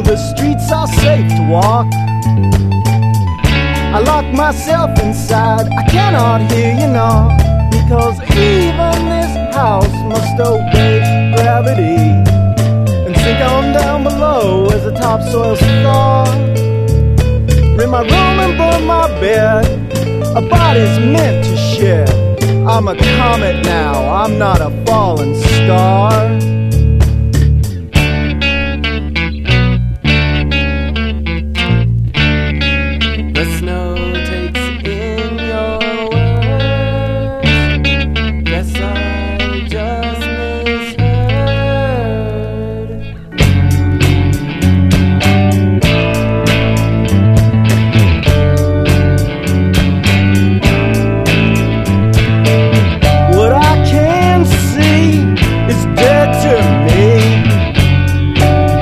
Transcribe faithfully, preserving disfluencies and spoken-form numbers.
the streets are safe to walk. I lock myself inside, I cannot hear you knock, because even this house must obey gravity and sink on down below as the topsoil's thaw. Rent my room and burn my bed, a body's meant to shed. I'm a comet now, I'm not a fallen star.